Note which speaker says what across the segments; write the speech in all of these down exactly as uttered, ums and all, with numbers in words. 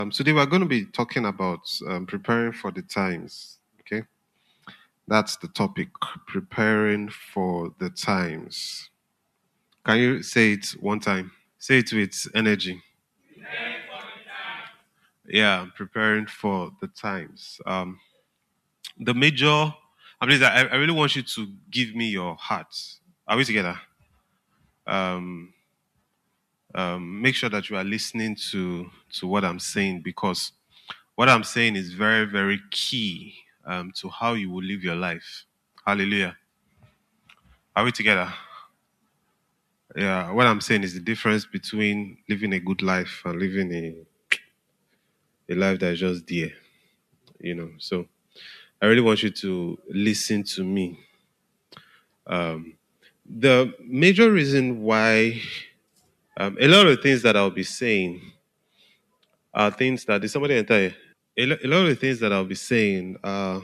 Speaker 1: Um, today we're going to be talking about um, preparing for the times. Okay, that's the topic. Preparing for the times. Can you say it one time? Say it with energy. Yeah, preparing for the times. Um, the major. I mean, I, I really want you to give me your heart. Are we together? Um, um, Make sure that you are listening to to what I'm saying because what I'm saying is very, very key um, to how you will live your life. Hallelujah. Are we together? Yeah, what I'm saying is the difference between living a good life and living a, a life that is just there, you know. So I really want you to listen to me. Um, the major reason why um, a lot of things that I'll be saying are things that, did somebody enter here? A, lo- a lot of the things that I'll be saying are,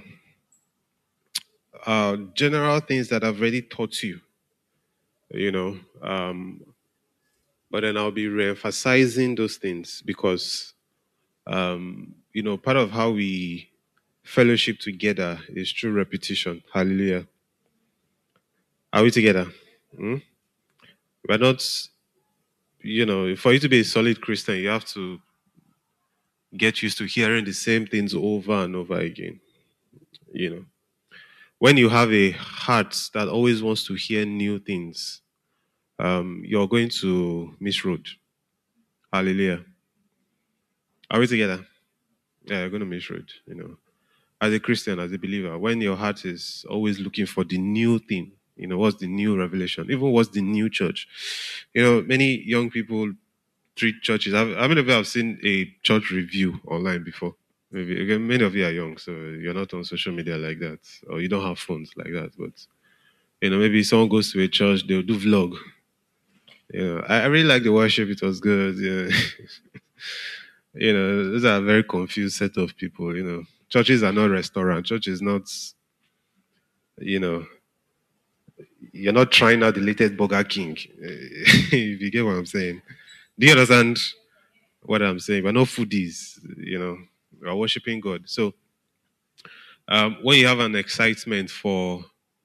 Speaker 1: are general things that I've already taught you, you know. Um, but then I'll be re-emphasizing those things because um, you know, part of how we fellowship together is through repetition. Hallelujah. Are we together? Hmm? We're not, you know, for you to be a solid Christian, you have to get used to hearing the same things over and over again. You know, when you have a heart that always wants to hear new things, um, you're going to miss road. Hallelujah. Are we together? Yeah, you're going to miss road, you know. As a Christian, as a believer, when your heart is always looking for the new thing, you know, what's the new revelation, even what's the new church. You know, many young people treat churches. How how many of you have seen a church review online before? Maybe again, many of you are young, so you're not on social media like that, or you don't have phones like that. But you know, maybe someone goes to a church, they'll do vlog. You know, I, I really like the worship; it was good. Yeah. You know, those are a very confused set of people. You know, churches are not restaurants. Church is not, you know, you're not trying out the latest Burger King. If you get what I'm saying. Do you understand what I'm saying? We're not foodies, you know. We're worshiping God. So um, when you have an excitement for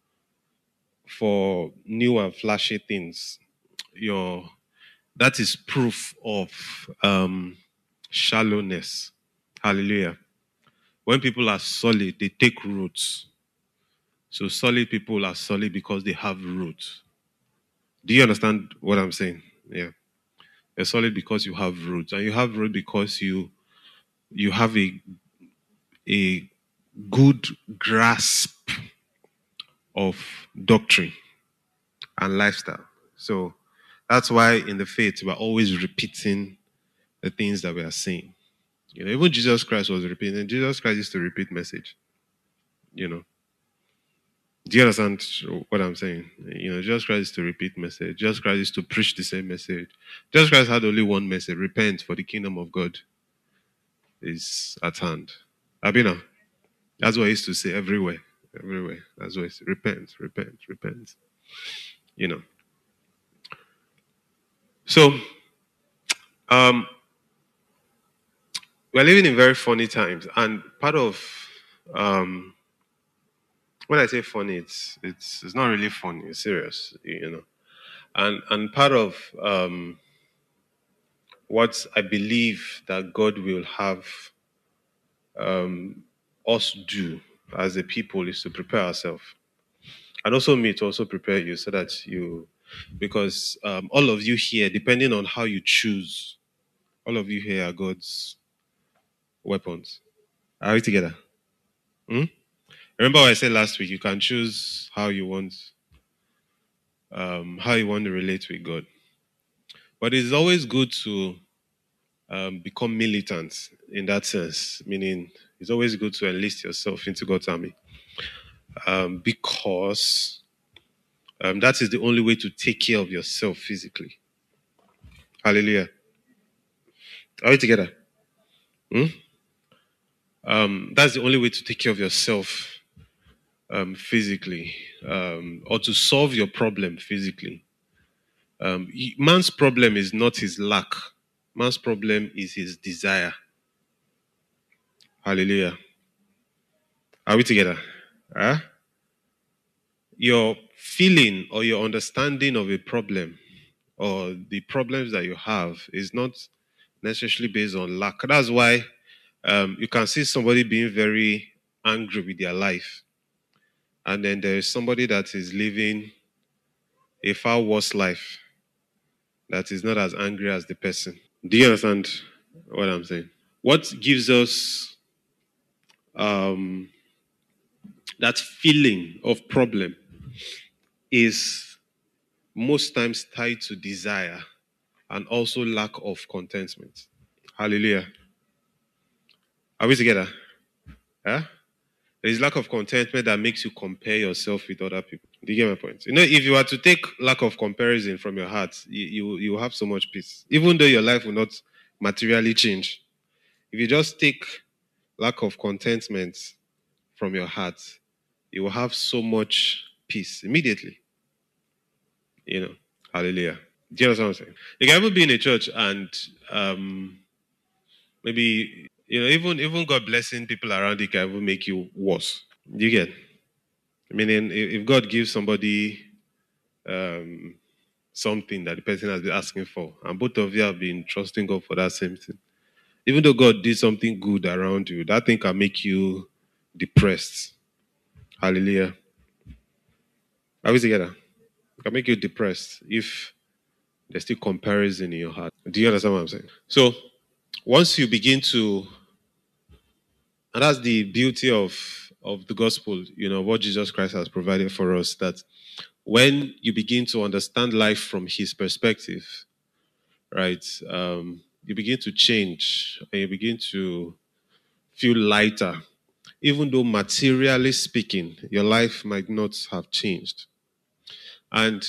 Speaker 1: for new and flashy things, your that is proof of um, shallowness. Hallelujah. When people are solid, they take roots. So solid people are solid because they have roots. Do you understand what I'm saying? Yeah. You're solid because you have roots, and you have roots because you you have a a good grasp of doctrine and lifestyle. So that's why in the faith we're always repeating the things that we are saying. You know, even Jesus Christ was repeating. Jesus Christ used to repeat message. You know, do you understand what I'm saying? You know, Jesus Christ used to repeat message. Jesus Christ used to preach the same message. Jesus Christ had only one message: repent, for the kingdom of God is at hand. Abina. That's what I used to say everywhere. Everywhere. That's what I say. Repent, repent, repent. You know. So um we're living in very funny times. And part of um when I say funny, it's it's it's not really funny, it's serious, you know. And and part of um what I believe that God will have um us do as a people is to prepare ourselves. And also me to also prepare you so that you because um, all of you here, depending on how you choose, all of you here are God's weapons. Are we together? Hmm? Remember what I said last week? You can choose how you want, um, how you want to relate with God. But it's always good to um, become militant in that sense. Meaning, it's always good to enlist yourself into God's army um, because um, that is the only way to take care of yourself physically. Hallelujah. Are we together? Hmm? Um, that's the only way to take care of yourself um, physically, um, or to solve your problem physically. Um, man's problem is not his lack. Man's problem is his desire. Hallelujah. Are we together? Huh? Your feeling or your understanding of a problem or the problems that you have is not necessarily based on lack. That's why um, you can see somebody being very angry with their life, and then there is somebody that is living a far worse life that is not as angry as the person. Do you understand what I'm saying? What gives us um, that feeling of problem is most times tied to desire and also lack of contentment. Hallelujah. Are we together? Huh? There is lack of contentment that makes you compare yourself with other people. Do you get my point? You know, if you were to take lack of comparison from your heart, you, you, you have so much peace. Even though your life will not materially change. If you just take lack of contentment from your heart, you will have so much peace immediately. You know, hallelujah. Do you understand what I'm saying? You can even be in a church and um, maybe, you know, even even God blessing people around you can even make you worse. Do you get? Meaning, if if God gives somebody um, something that the person has been asking for, and both of you have been trusting God for that same thing, even though God did something good around you, that thing can make you depressed. Hallelujah. Are we together? It can make you depressed if there's still comparison in your heart. Do you understand what I'm saying? So once you begin to, and that's the beauty of of the gospel, you know, what Jesus Christ has provided for us, that when you begin to understand life from his perspective, right, um, you begin to change and you begin to feel lighter, even though materially speaking, your life might not have changed. And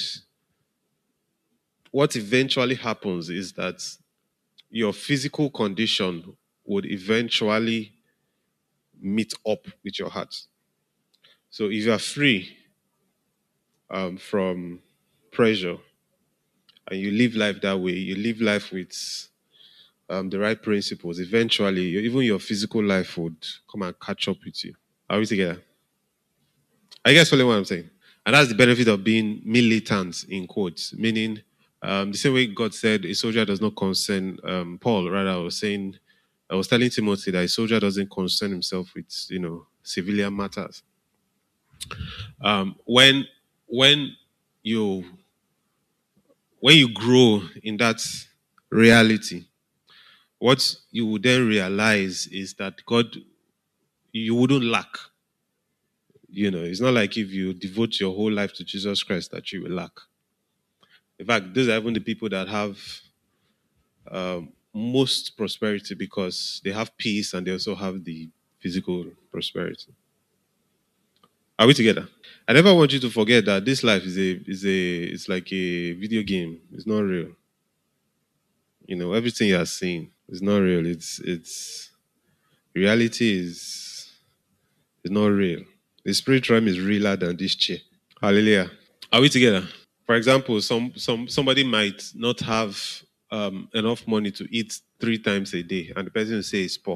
Speaker 1: what eventually happens is that your physical condition would eventually meet up with your heart. So if you are free um, from pressure and you live life that way, you live life with um, the right principles, eventually even your physical life would come and catch up with you. Are we together? I guess following what I'm saying. And that's the benefit of being militant in quotes, meaning um, the same way God said a soldier does not concern um, Paul. Rather, I was saying, I was telling Timothy that a soldier doesn't concern himself with, you know, civilian matters. Um, when when you when you grow in that reality, what you would then realize is that God, you wouldn't lack. You know, it's not like if you devote your whole life to Jesus Christ that you will lack. In fact, those are even the people that have um, most prosperity because they have peace and they also have the physical prosperity. Are we together? I never want you to forget that this life is a is a it's like a video game. It's not real. You know, everything you are seeing is not real. It's it's reality is is not real. The spirit realm is realer than this chair. Hallelujah. Are we together? For example, some some somebody might not have um, enough money to eat three times a day, and the person will say it's poor.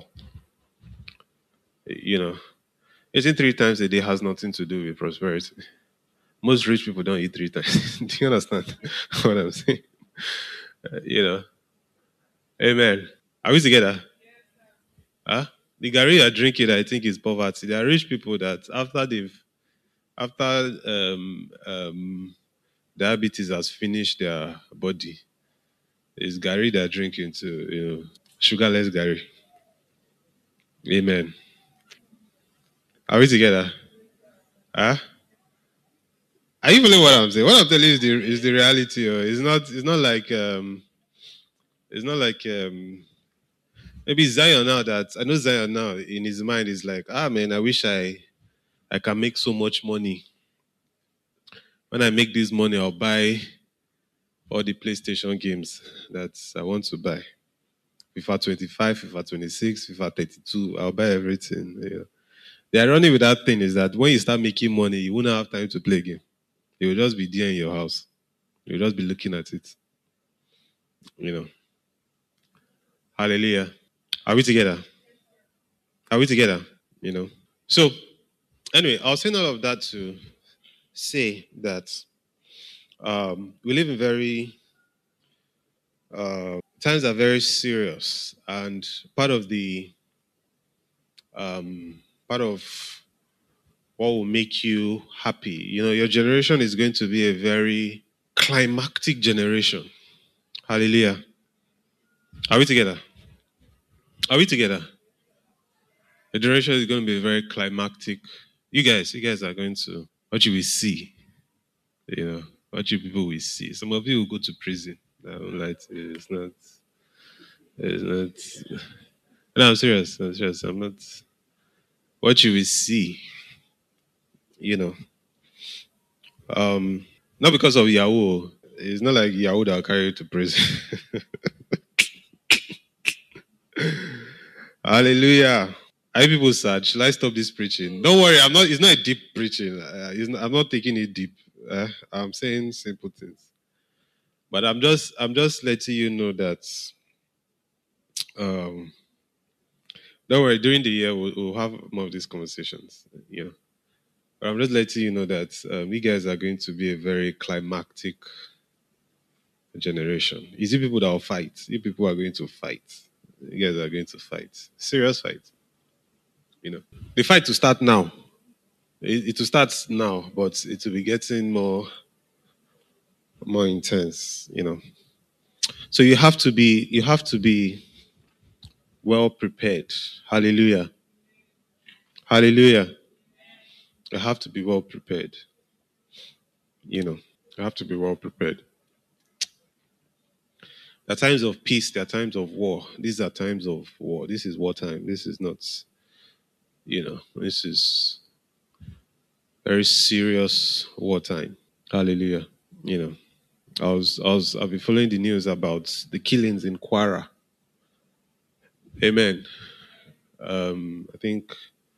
Speaker 1: You know, eating three times a day has nothing to do with prosperity. Most rich people don't eat three times. Do you understand what I'm saying? Uh, you know, amen. Are we together? Huh? The Gary you're drinking, I think, is poverty. There are rich people that after they've after um, um, diabetes has finished their body, it's Gary they're drinking too. You know, sugarless Gary. Amen. Are we together? Huh? Are you feeling what I'm saying? What I'm telling you is the is the reality. Or it's not. It's not like um. It's not like um. Maybe Zion now that I know Zion now in his mind is like, ah man, I wish I I can make so much money. When I make this money, I'll buy all the PlayStation games that I want to buy. FIFA twenty-five, FIFA twenty-six, FIFA thirty-two, I'll buy everything. Yeah. The irony with that thing is that when you start making money, you won't have time to play game. You will just be there in your house. You'll just be looking at it. You know. Hallelujah. Are we together? Are we together? You know. So anyway, I was saying all of that to say that um, we live in very uh, times are very serious, and part of the um, part of what will make you happy, you know, your generation is going to be a very climactic generation. Hallelujah. Are we together? Are we together? The generation is going to be very climactic. You guys, you guys are going to what you will see. You know, what you people will see. Some of you will go to prison. I don't like to, it's not. It's not. No, I'm serious. I'm serious. I'm not. What you will see, you know, um, not because of Yahoo. It's not like Yahoo that will carry you to prison. Hallelujah. Are you people sad? Should I stop this preaching? Don't worry. I'm not. It's not a deep preaching. Uh, it's not, I'm not taking it deep. Uh, I'm saying simple things. But I'm just. I'm just letting you know that. Um, don't worry. During the year, we'll, we'll have more of these conversations. You know. But I'm just letting you know that um, you guys are going to be a very climactic generation. Is it people that will fight? You people are going to fight. You guys are going to fight. Serious fight. You know, the fight to start now. It, it will start now, but it will be getting more, more intense. You know, so you have to be, you have to be well prepared. Hallelujah, hallelujah. You have to be well prepared. You know, you have to be well prepared. There are times of peace. There are times of war. These are times of war. This is wartime. This is not. You know, this is very serious wartime. Hallelujah. You know, I was, I was, I've been following the news about the killings in Kwara. Amen. Um, I think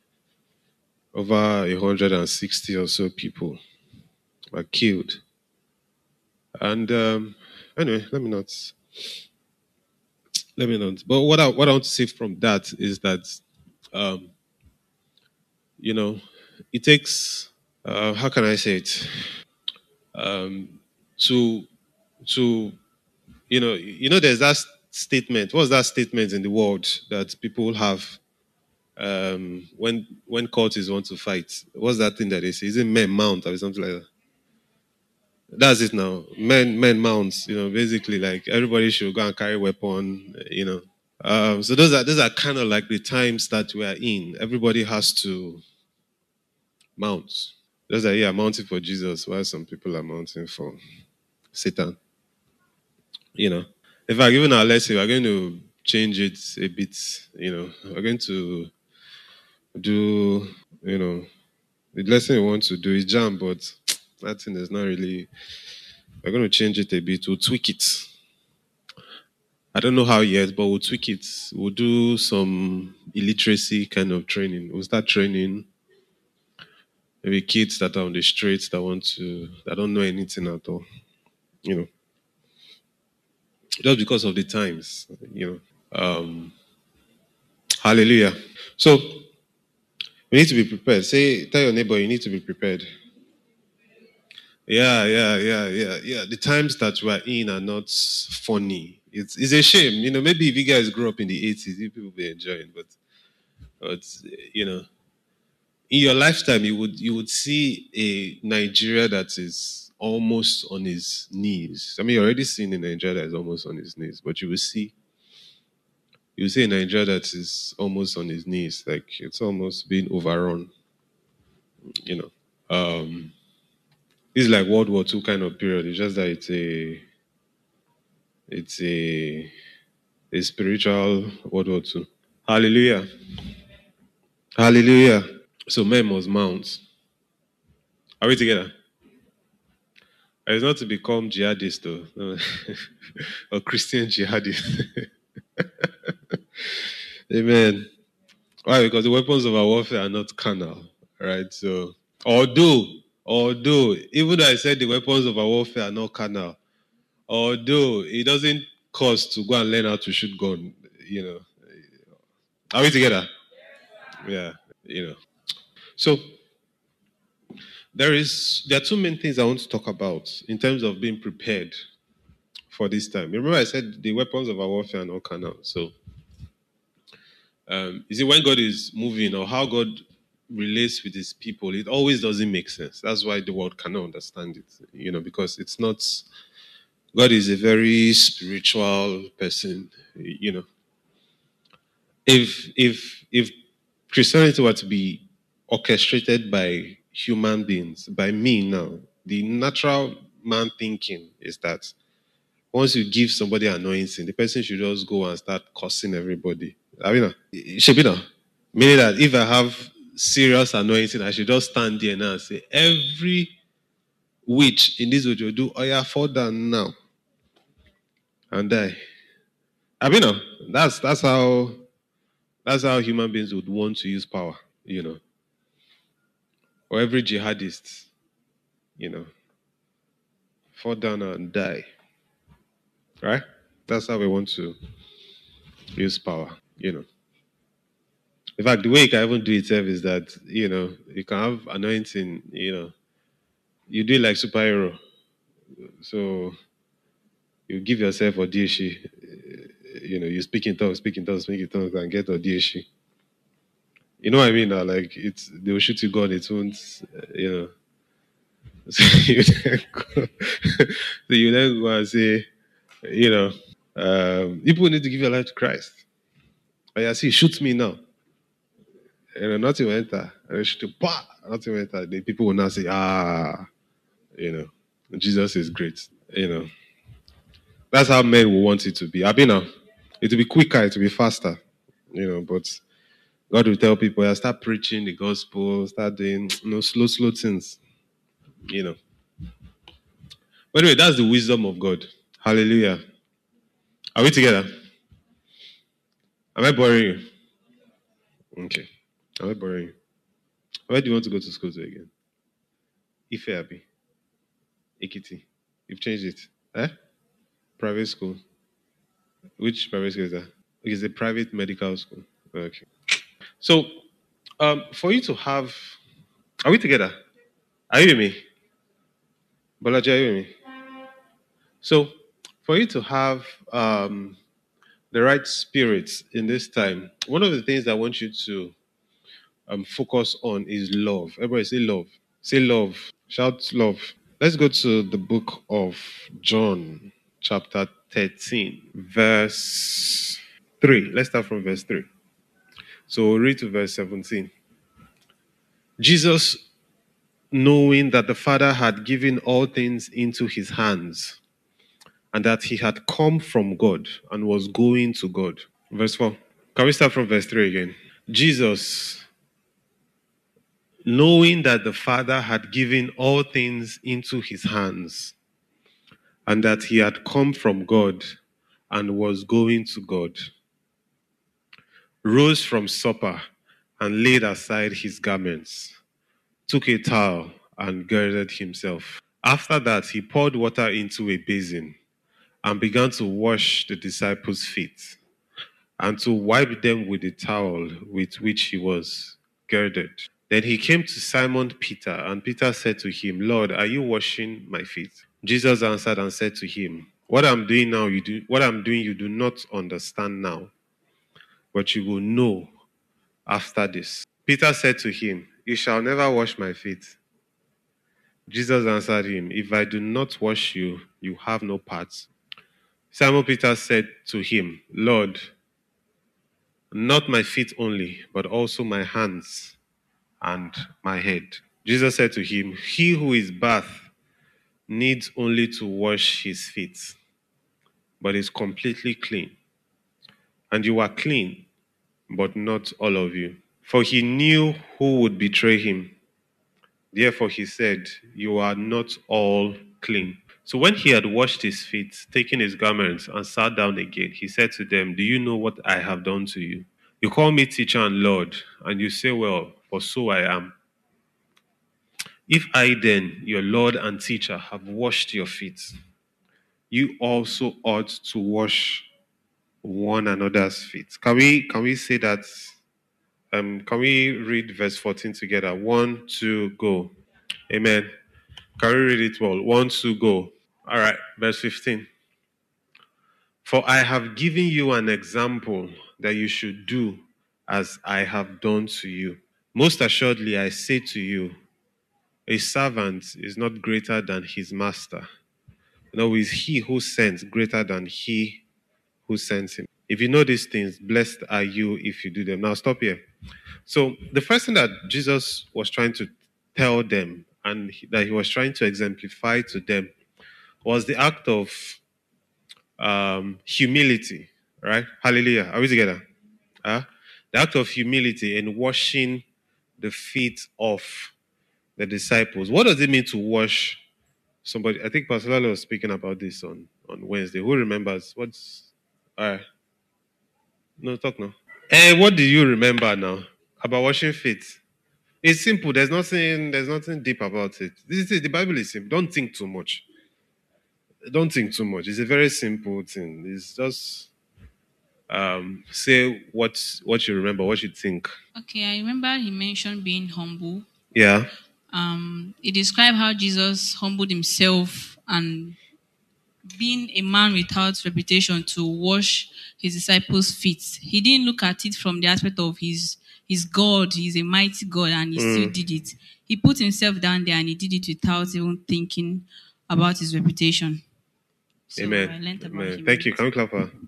Speaker 1: over one hundred sixty or so people were killed. And um, anyway, let me not, let me not. But what I, what I want to say from that is that, um, you know, it takes, uh, how can I say it? Um, to, to you know, you know, there's that statement. What's that statement in the world that people have um, when when courts want to fight? What's that thing that they say? Is it men mount or something like that? That's it now. Men men mounts. You know, basically like everybody should go and carry weapon. You know, um, so those are those are kind of like the times that we are in. Everybody has to mount. Those are yeah mounting for Jesus, while some people are mounting for Satan. You know. In fact, given our lesson, we're going to change it a bit. You know, we're going to do, you know, the lesson we want to do is jam, but that thing is not really, we're going to change it a bit. We'll tweak it. I don't know how yet, but we'll tweak it. We'll do some illiteracy kind of training. We'll start training maybe kids that are on the streets that want to, that don't know anything at all, you know, just because of the times, you know. Um, hallelujah. So, we need to be prepared. Say, tell your neighbor you need to be prepared. Yeah, yeah, yeah, yeah, yeah. The times that we're in are not funny. It's it's a shame. You know, maybe if you guys grew up in the eighties, you people would be enjoying, but but you know, in your lifetime you would you would see a Nigeria that is almost on his knees. I mean, you're already seeing a Nigeria that is almost on his knees, but you will see you will see a Nigeria that is almost on his knees, like it's almost being overrun, you know. Um this is like World War Two kind of period. It's just that it's a it's a a spiritual World War Two. Hallelujah. Hallelujah. So men must mount. Are we together? It's not to become jihadist though. No. Or Christian jihadist. Amen. Why? Because the weapons of our warfare are not carnal. Right? So although, although, even though I said the weapons of our warfare are not carnal, although it doesn't cost to go and learn how to shoot gun, you know. Are we together? Yeah, you know. So there is there are two main things I want to talk about in terms of being prepared for this time. Remember, I said the weapons of our warfare are not carnal. So, um, is it when God is moving or how God relates with His people? It always doesn't make sense. That's why the world cannot understand it. You know, because it's not. God is a very spiritual person. You know, if if if Christianity were to be orchestrated by human beings, by me now, the natural man thinking is that once you give somebody anointing, the person should just go and start cursing everybody. I mean, it should be now. Meaning that if I have serious anointing, I should just stand there now and say, every witch in this would do, oh yeah, fall down now and die. I mean, no, that's that's how that's how human beings would want to use power, you know. Or every jihadist, you know, fall down and die. Right? That's how we want to use power, you know. In fact, the way you can even do it is that, you know, you can have anointing, you know, you do it like superhero. So you give yourself Odishi, you know, you speak in tongues, speak in tongues, speak in tongues, and get Odishi. You know what I mean? Now? Like, it's they will shoot you gun, it won't, uh, you know. So you then go, so you then go and say, you know, um, people need to give your life to Christ. Oh, yeah, see, shoot me now. You know, nothing will enter. And they shoot you, bah, nothing will enter. The people will now say, ah, you know, Jesus is great. You know, that's how men will want it to be. I mean, now, it will be quicker, it will be faster. You know, but God will tell people, yeah, start preaching the gospel, start doing you know slow, slow things. You know. But anyway, that's the wisdom of God. Hallelujah. Are we together? Am I boring you? Okay. Am I boring you? Where do you want to go to school to again? Ife Abi. Ekiti. You've changed it. Eh? Private school. Which private school is that? Okay, it's a private medical school. Okay. So, um, for you to have, are we together? Are you with me? Bolaji, are you with me? So, for you to have um, the right spirit in this time, one of the things I want you to um, focus on is love. Everybody say love. Say love. Shout love. Let's go to the book of John, chapter thirteen, verse three. Let's start from verse three. So we'll read to verse seventeen. Jesus, knowing that the Father had given all things into his hands, and that he had come from God and was going to God. Verse four. Can we start from verse three again? Jesus, knowing that the Father had given all things into his hands, and that he had come from God and was going to God, rose from supper and laid aside his garments, took a towel and girded himself. After that, he poured water into a basin and began to wash the disciples' feet and to wipe them with the towel with which he was girded. Then he came to Simon Peter, and Peter said to him, Lord, are you washing my feet? Jesus answered and said to him, What I'm doing now, you do what I'm doing you do not understand now, but you will know after this. Peter said to him, You shall never wash my feet. Jesus answered him, If I do not wash you, you have no part. Simon Peter said to him, Lord, not my feet only, but also my hands and my head. Jesus said to him, He who is bathed needs only to wash his feet, but is completely clean. And you are clean, but not all of you. For he knew who would betray him. Therefore he said, You are not all clean. So when he had washed his feet, taken his garments, and sat down again, he said to them, Do you know what I have done to you? You call me teacher and Lord, and you say, Well, for so I am. If I then, your Lord and teacher, have washed your feet, you also ought to wash one another's feet. Can we can we say that Um, can we read verse fourteen together? One, two, go. Amen. Can we read it well? One, two, go. All right, verse fifteen. For I have given you an example that you should do as I have done to you. Most assuredly, I say to you, a servant is not greater than his master, nor is he who sends greater than he who sends him. If you know these things, blessed are you if you do them. Now, stop here. So, the first thing that Jesus was trying to tell them and that he was trying to exemplify to them was the act of um, humility, right? Hallelujah. Are we together? Huh? The act of humility in washing the feet of the disciples. What does it mean to wash somebody? I think Pastor Lalo was speaking about this on, on Wednesday. Who remembers? What's all right? No, talk now. Eh, what do you remember now about washing feet? It's simple. There's nothing. There's nothing deep about it. This is the Bible is simple. Don't think too much. Don't think too much. It's a very simple thing. It's just um, say what what you remember, what you think.
Speaker 2: Okay, I remember he mentioned being humble.
Speaker 1: Yeah.
Speaker 2: Um, he described how Jesus humbled himself and being a man without reputation to wash his disciples' feet. He didn't look at it from the aspect of his his God, he's a mighty God, and he mm. still did it. He put himself down there and he did it without even thinking about his reputation. So
Speaker 1: Amen.
Speaker 2: I learned about
Speaker 1: Amen.
Speaker 2: him.
Speaker 1: Thank you. Can we clap for her?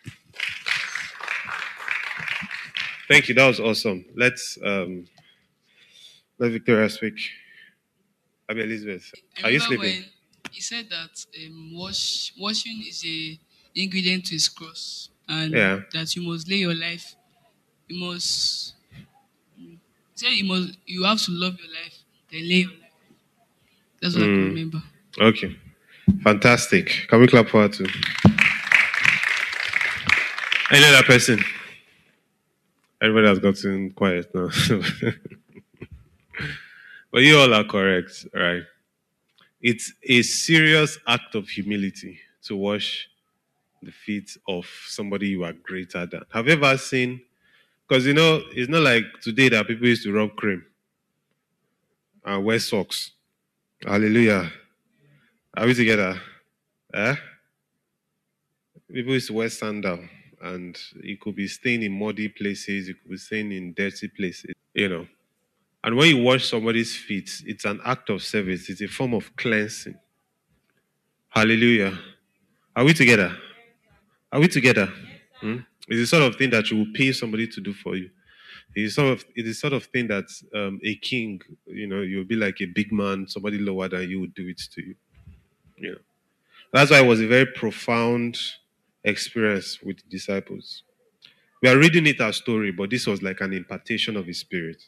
Speaker 1: Thank you. That was awesome. Let's um let Victoria speak. I mean Elizabeth. Are you sleeping?
Speaker 3: He said that um, wash washing is a ingredient to his cross, and
Speaker 1: yeah.
Speaker 3: that you must lay your life. You must. He said you must. You have to love your life, then lay your life. That's what mm. I can remember.
Speaker 1: Okay, fantastic. Can we clap for her too? Any other person? Everybody has gotten quiet now. But you all are correct, right? It's a serious act of humility to wash the feet of somebody you are greater than. Have you ever seen? Because you know, it's not like today that people used to rub cream and wear socks. Hallelujah. Are we together? Eh? People used to wear sandal, and you could be staying in muddy places, you could be staying in dirty places, you know. And when you wash somebody's feet, it's an act of service. It's a form of cleansing. Hallelujah. Are we together? Are we together? Hmm? It's the sort of thing that you will pay somebody to do for you. It's sort of it's the sort of thing that um, a king, you know, you'll be like a big man, somebody lower than you would do it to you. You know. That's why it was a very profound experience with the disciples. We are reading it as story, but this was like an impartation of his spirit.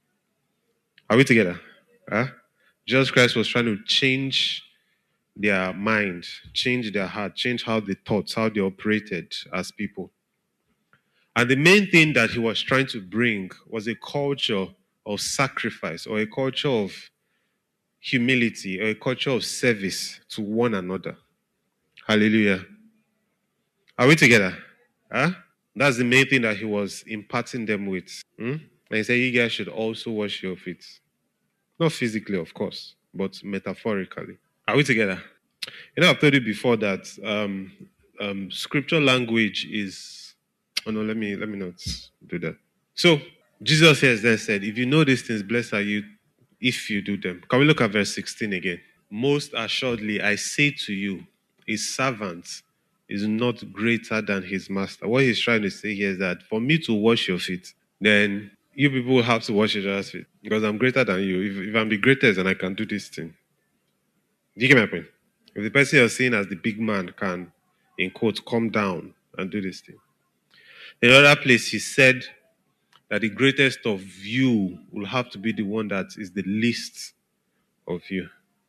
Speaker 1: Are we together? Huh? Jesus Christ was trying to change their mind, change their heart, change how they thought, how they operated as people. And the main thing that he was trying to bring was a culture of sacrifice or a culture of humility or a culture of service to one another. Hallelujah. Are we together? Huh? That's the main thing that he was imparting them with. Hmm? And he said, you guys should also wash your feet. Not physically, of course, but metaphorically. Are we together? You know, I've told you before that um, um, scripture language is. Oh no, let me let me not do that. So Jesus has then said, "If you know these things, blessed are you if you do them." Can we look at verse sixteen again? Most assuredly, I say to you, his servant is not greater than his master. What he's trying to say here is that for me to wash your feet, then you people will have to wash each other's feet because I'm greater than you. If, if I'm the greatest, then I can do this thing. Do you get my point? If the person you're seeing as the big man can, in quotes, come down and do this thing. In another place, he said that the greatest of you will have to be the one that is the least of you.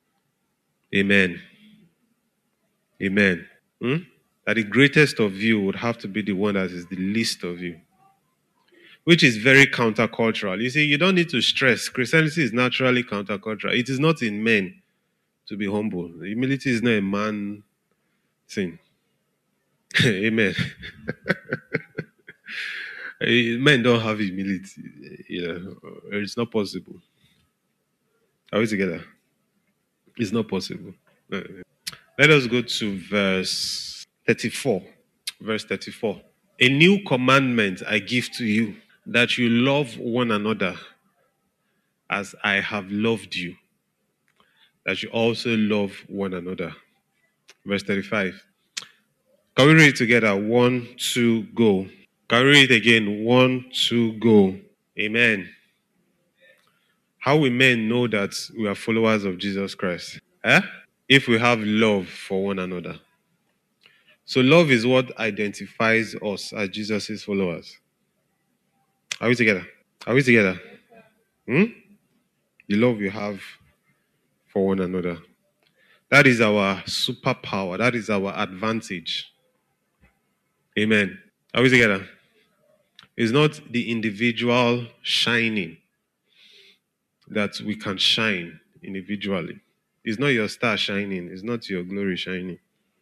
Speaker 1: Amen. Amen. Hmm? That the greatest of you would have to be the one that is the least of you. Which is very countercultural. You see, you don't need to stress. Christianity is naturally countercultural. It is not in men to be humble. Humility is not a man thing. Amen. Eh, Men don't have humility. You know, it's not possible. Are we together? It's not possible. Uh, Let us go to verse thirty-four. Verse thirty-four. A new commandment I give to you, that you love one another as I have loved you, that you also love one another. Verse thirty-five. Can we read it together? One, two, go. Can we read it again? One, two, go. Amen. How will men know that we are followers of Jesus Christ? Eh? If we have love for one another. So love is what identifies us as Jesus' followers. Are we together? Are we together? Hmm? The love you have for one another. That is our superpower. That is our advantage. Amen. Are we together? It's not the individual shining that we can shine individually. It's not your star shining. It's not your glory shining.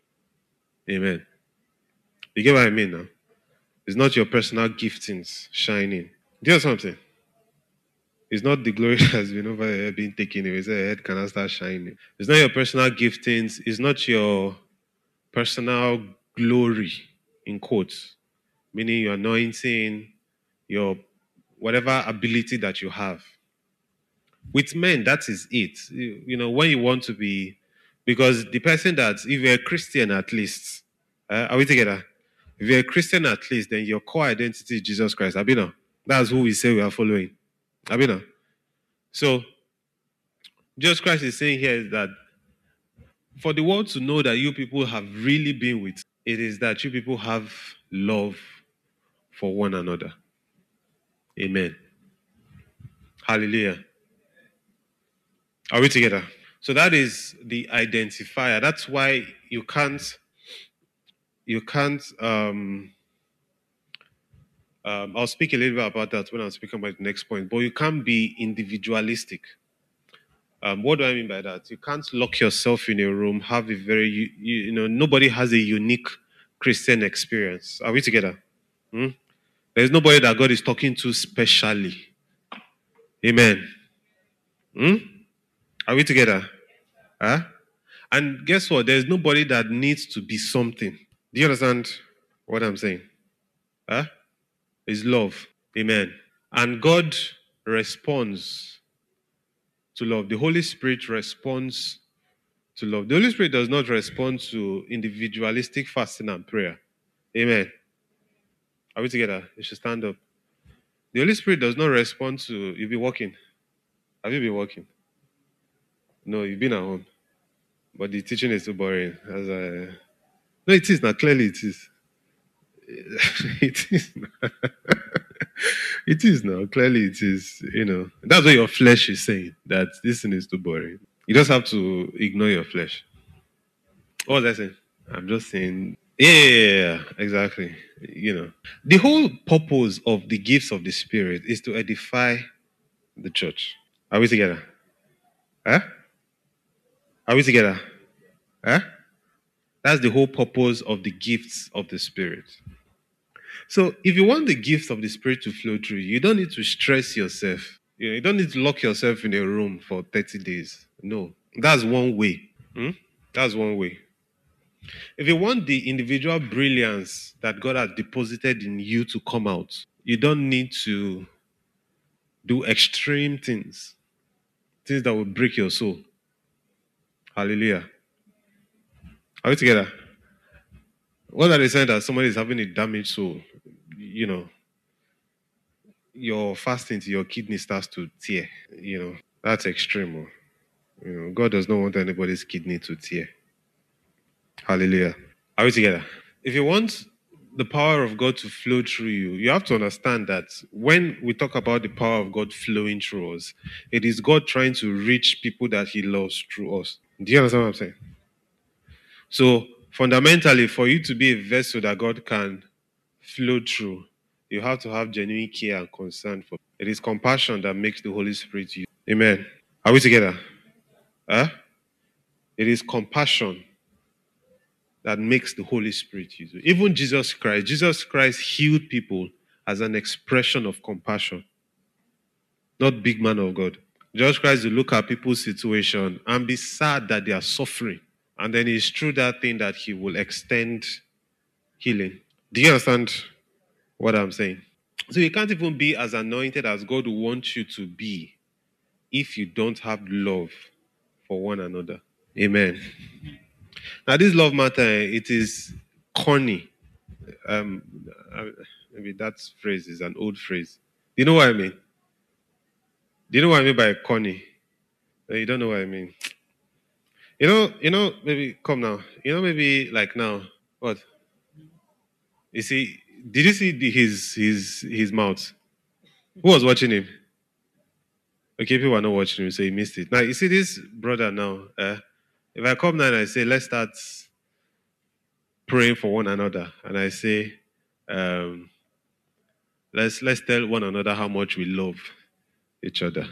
Speaker 1: Amen. You get what I mean now? It's not your personal giftings shining. Do you know something? It's not the glory that has been over there being taken away. It's the head cannot start shining. It's not your personal giftings. It's not your personal glory, in quotes, meaning your anointing, your whatever ability that you have. With men, that is it. You, you know, when you want to be, because the person that, if you're a Christian at least, uh, are we together? If you're a Christian at least, then your core identity is Jesus Christ. Abina. That's who we say we are following. Abina. So, Jesus Christ is saying here is that for the world to know that you people have really been with, it is that you people have love for one another. Amen. Hallelujah. Are we together? So that is the identifier. That's why you can't, you can't, um, um, I'll speak a little bit about that when I'm speaking about the next point, but you can't be individualistic. Um, what do I mean by that? You can't lock yourself in a room, have a very, you, you know, nobody has a unique Christian experience. Are we together? Hmm? There's nobody that God is talking to specially. Amen. Hmm? Are we together? Huh? And guess what? There's nobody that needs to be something. Do you understand what I'm saying? Huh? It's love. Amen. And God responds to love. The Holy Spirit responds to love. The Holy Spirit does not respond to individualistic fasting and prayer. Amen. Are we together? You should stand up. The Holy Spirit does not respond to, you've been working. Have you been working? No, you've been at home. But the teaching is too boring. As I, no, it is not. Clearly, it is. It is not. It is now. Clearly, it is. You know, that's what your flesh is saying. That this thing is too boring. You just have to ignore your flesh. What was I saying? I'm just saying. Yeah, yeah, yeah, yeah, exactly. You know, the whole purpose of the gifts of the Spirit is to edify the church. Are we together? Huh? Are we together? Huh? That's the whole purpose of the gifts of the Spirit. So if you want the gifts of the Spirit to flow through you, you don't need to stress yourself. You know, you don't need to lock yourself in a room for thirty days. No. That's one way. Hmm? That's one way. If you want the individual brilliance that God has deposited in you to come out, you don't need to do extreme things. Things that will break your soul. Hallelujah. Are we together? What are they saying that somebody is having a damaged soul? You know, your fasting to your kidney starts to tear. You know, that's extreme. Oh. You know, God does not want anybody's kidney to tear. Hallelujah. Are we together? If you want the power of God to flow through you, you have to understand that when we talk about the power of God flowing through us, it is God trying to reach people that He loves through us. Do you understand what I'm saying? So, fundamentally, for you to be a vessel that God can flow through, you have to have genuine care and concern for. It is compassion that makes the Holy Spirit use. Amen. Are we together? Huh? It is compassion that makes the Holy Spirit use. Even Jesus Christ, Jesus Christ healed people as an expression of compassion, not big man of God. Jesus Christ will look at people's situation and be sad that they are suffering. And then it's through that thing that he will extend healing. Do you understand what I'm saying? So you can't even be as anointed as God wants you to be if you don't have love for one another. Amen. Now this love matter, it is corny. Um, uh, maybe that phrase is an old phrase. Do you know what I mean? Do you know what I mean by corny? Uh, You don't know what I mean. You know, you know, maybe come now. You know, maybe like now. What? You see, did you see the, his his his mouth? Who was watching him? Okay, people are not watching him, so he missed it. Now you see this brother now. Uh, if I come now and I say, let's start praying for one another, and I say, um, let's let's tell one another how much we love each other.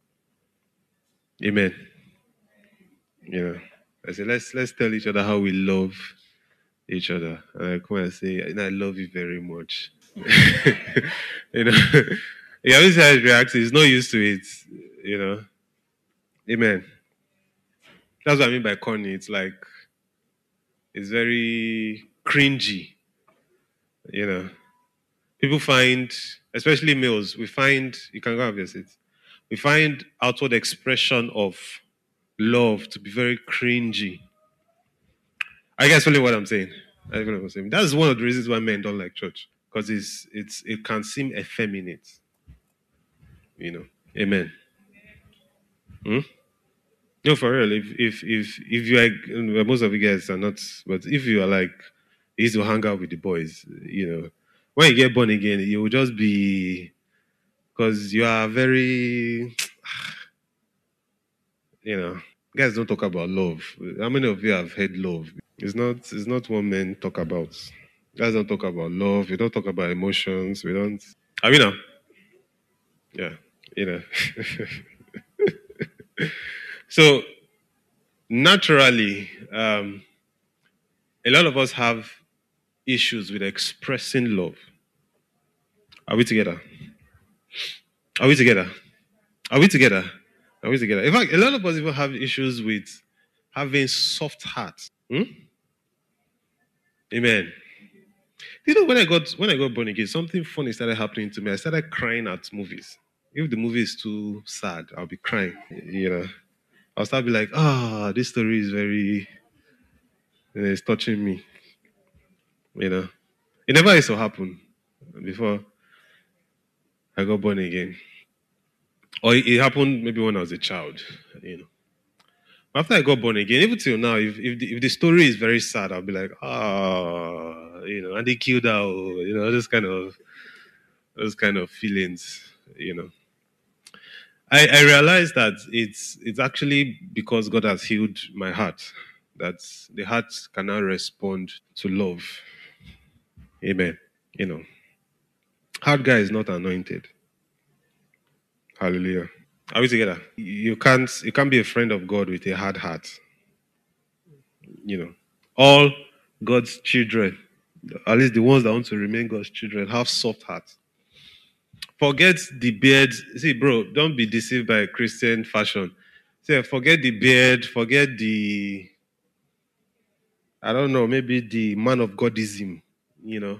Speaker 1: Amen. You know, I say, let's let's tell each other how we love each other. And I come and say, and I love you very much. You know, yeah, this how it reacts. He's not used to it. You know, amen. That's what I mean by corny. It's like it's very cringy. You know, people find, especially males, we find you can go have your seat. We find outward expression of love to be very cringy. I guess really what I'm saying. I don't know what I'm saying. That's one of the reasons why men don't like church, because it's it's it can seem effeminate. You know, amen. Hmm? No, for real. If if if if you are, well, most of you guys are not, but if you are like, you used to hang out with the boys, you know, when you get born again, you will just be, because you are very, you know, guys don't talk about love. How many of you have heard love? It's not it's not what men talk about. Guys don't talk about love. We don't talk about emotions. We don't. I mean, now, yeah, you know. So naturally, um, a lot of us have issues with expressing love. Are we together? Are we together? Are we together? Are we together? In fact, a lot of us even have issues with having soft hearts. Hmm? Amen. You know, when I got when I got born again, something funny started happening to me. I started crying at movies. If the movie is too sad, I'll be crying. You know, I'll start be like, ah, this story is very, you know, it's touching me. You know, it never used to happen before I got born again, or it, it happened maybe when I was a child. You know, after I got born again, even till now, if if the, if the story is very sad, I'll be like, ah, you know, and they killed her, oh, you know, those kind of those kind of feelings. You know. I, I realized that it's it's actually because God has healed my heart that the heart can now respond to love. Amen. You know, hard guy is not anointed. Hallelujah. Are we together? You can't you can't be a friend of God with a hard heart. You know, all God's children, at least the ones that want to remain God's children, have soft hearts. Forget the beard. See, bro, don't be deceived by Christian fashion. Say, forget the beard, forget the, I don't know, maybe the man of Godism, you know.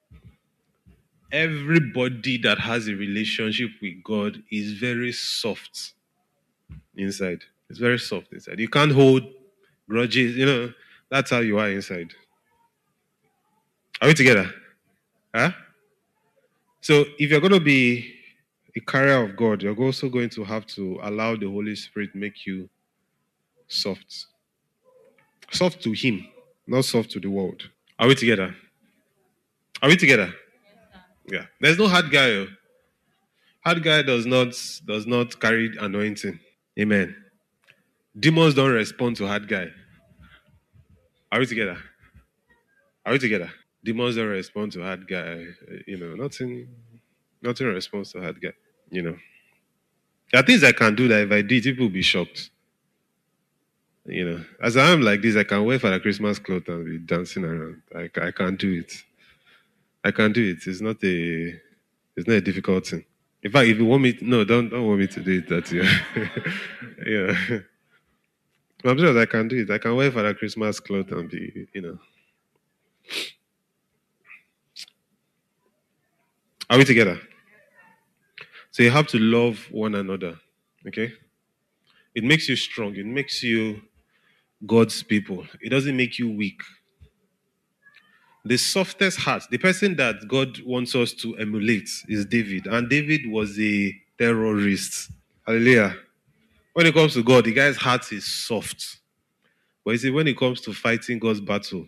Speaker 1: Everybody that has a relationship with God is very soft inside. It's very soft inside. You can't hold grudges, you know. That's how you are inside. Are we together? Huh? So if you're going to be a carrier of God, you're also going to have to allow the Holy Spirit make you soft. Soft to Him, not soft to the world. Are we together? Are we together? Yeah. There's no hard guy. oh. Hard guy does not does not carry anointing. Amen. Demons don't respond to hard guy. Are we together? Are we together? Demons don't respond to hard guy. Uh, You know, nothing nothing responds to hard guy. You know. There are things I can do that if I did, people will be shocked. You know, as I am like this, I can wear for a Christmas cloth and be dancing around. I, I can't do it. I can't do it. It's not a It's not a difficult thing. In fact, if you want me, to, no, don't don't want me to do it. That yeah, yeah. I'm sure I can do it. I can wear for a Christmas cloth and be, you know. Are we together? So you have to love one another. Okay? It makes you strong. It makes you God's people. It doesn't make you weak. The softest heart, the person that God wants us to emulate is David. And David was a terrorist. Hallelujah. When it comes to God, the guy's heart is soft. But you see, when it comes to fighting God's battle,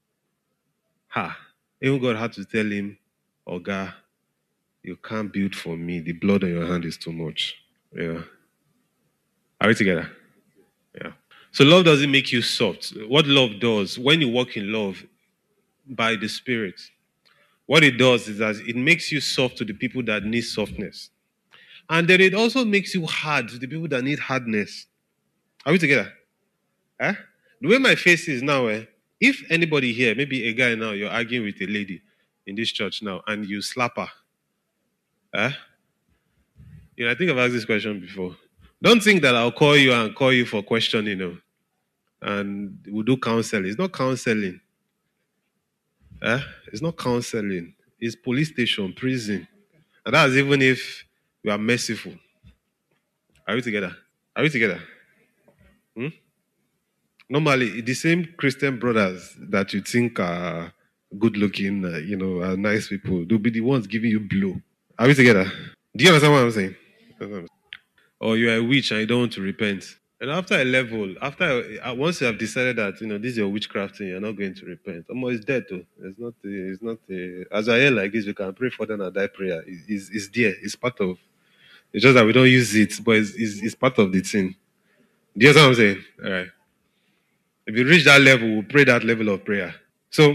Speaker 1: ha, even God had to tell him, oh God, you can't build for me. The blood on your hand is too much. Yeah. Are we together? Yeah. So love doesn't make you soft. What love does, when you walk in love by the Spirit, what it does is that it makes you soft to the people that need softness. And then it also makes you hard to the people that need hardness. Are we together? Eh? The way my face is now, eh, if anybody here, maybe a guy now, you're arguing with a lady in this church now, and you slap her, eh? You know, I think I've asked this question before. Don't think that I'll call you and call you for questioning, you know, and we'll do counseling. It's not counseling. Eh? It's not counseling. It's police station, prison. And that's even if we are merciful. Are we together? Are we together? Hmm? Normally, the same Christian brothers that you think are good looking, uh, you know, are nice people, they'll be the ones giving you blow. Are we together? Do you understand what I'm saying? Or you are a witch and you don't want to repent. And after a level, after uh, once you have decided that you know this is your witchcraft thing, you're not going to repent. Almost it's dead though. It's not. Uh, it's not. Uh, as I hear like this, we can pray for them and die prayer. It- It's, it's there. It's part of. It's just that we don't use it, but it's, it's, it's part of the thing. Do you understand what I'm saying? All right. If you reach that level, we'll pray that level of prayer. So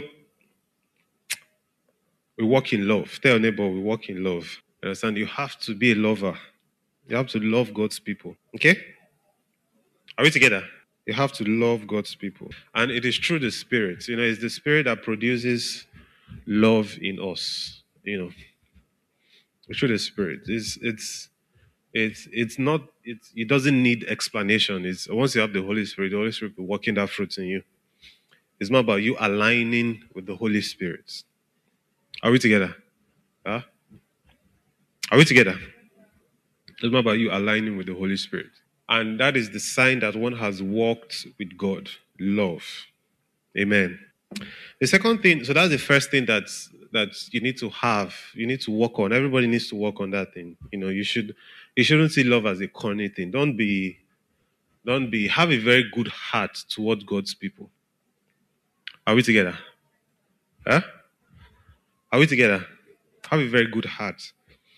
Speaker 1: we walk in love. Tell your neighbor we walk in love. You understand? You have to be a lover. You have to love God's people. Okay? Are we together? You have to love God's people. And it is through the Spirit. You know, it's the Spirit that produces love in us. You know, it's through the Spirit. It's it's it's it's not it's it doesn't need explanation. It's once you have the Holy Spirit, the Holy Spirit will working that fruit in you. It's not about you aligning with the Holy Spirit. Are we together? Huh? Are we together? It's not about you aligning with the Holy Spirit. And that is the sign that one has walked with God. Love. Amen. The second thing, so that's the first thing that that you need to have, you need to work on. Everybody needs to work on that thing. You know, you should you shouldn't see love as a corny thing. Don't be don't be have a very good heart toward God's people. Are we together? Huh? Are we together? Have a very good heart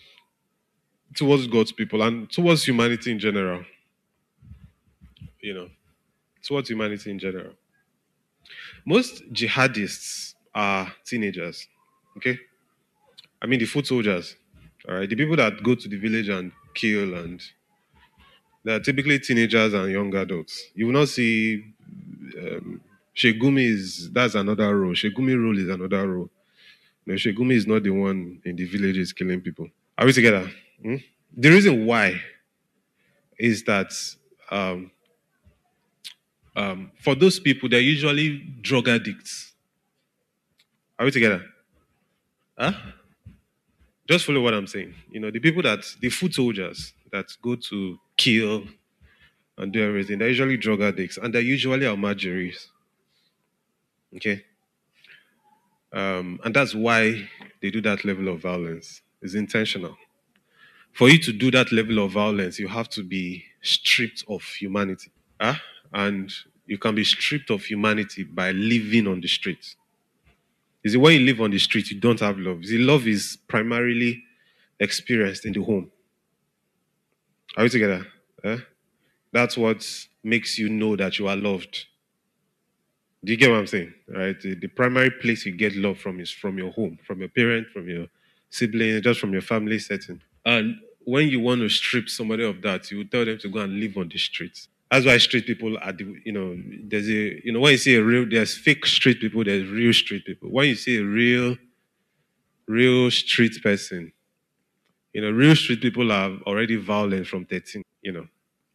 Speaker 1: towards God's people and towards humanity in general. You know, towards humanity in general. Most jihadists are teenagers. Okay? I mean the foot soldiers. All right, the people that go to the village and kill, and they are typically teenagers and young adults. You will not see um, Shegumi is that's another role. Shegumi role is another role. No, Shegumi is not the one in the villages killing people. Are we together? Hmm? The reason why is that um, um, for those people, they're usually drug addicts. Are we together? Huh? Just follow what I'm saying. You know, the people that, the foot soldiers that go to kill and do everything, they're usually drug addicts and they're usually Almajiris. Okay? Um, and that's why they do that level of violence. It's intentional. For you to do that level of violence, you have to be stripped of humanity. Huh? And you can be stripped of humanity by living on the street. You see, when you live on the street, you don't have love. You see, love is primarily experienced in the home. Are we together? Eh? That's what makes you know that you are loved. Do you get what I'm saying? Right? The, the primary place you get love from is from your home, from your parent, from your sibling, just from your family setting. And when you want to strip somebody of that, you tell them to go and live on the streets. That's why street people are, the, you know, there's a, you know, when you see a real, there's fake street people, there's real street people. When you see a real, real street person, You know, real street people are already violent from thirteen, you know.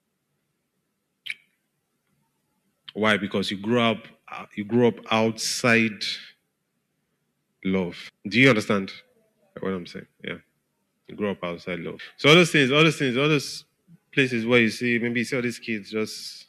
Speaker 1: Why? Because you grew up uh, you grew up outside love. Do you understand what I'm saying? Yeah. You grew up outside love. So all those things, all those things, all those places where you see, maybe you see all these kids just